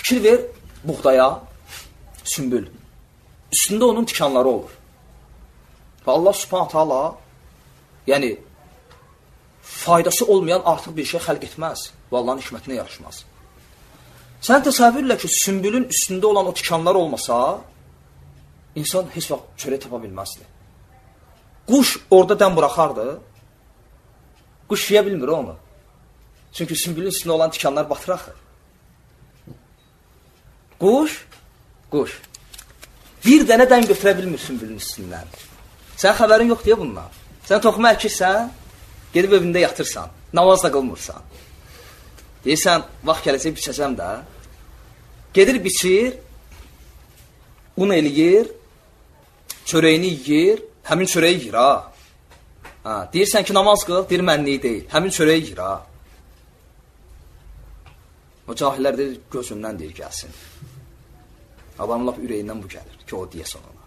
Fikir ver buğdaya, sümbül. Üstündə onun tikanları olur. Və Allah subhanət hala, yəni, faydası olmayan artıq bir şey xəlq etməz və Allahın hikmətinə yarışmaz. Sən təsəvvürlə ki, sümbülün üstündə olan o tikanlar olmasa, insan heç vaxt çörək tapa bilməzdi. Quş orada dən buraxardı, quş yiyə bilmir onu. Çünki sümbülün üstündə olan tikanlar batır axı. Quş, bir dənə dən götürə bilmir sümbülün üstündən. Sən xəbərin yox deyə bundan. Sən toxuma əkirsən, gedib evində yatırsan, namaz da qılmırsan. Deyirsən, vaxt gələcək biçəcəm də. Gedir biçir, un eləyir, çörəyini yiyir, həmin çörəyi yiyir ha. Deyirsən ki, namaz qıl, deyir mənliyi deyil, həmin çörəyi yiyir ha. O cahillər deyir, gözündən deyir gəlsin. Adamın lap ürəyindən bu gəlir ki, o deyəsən ona.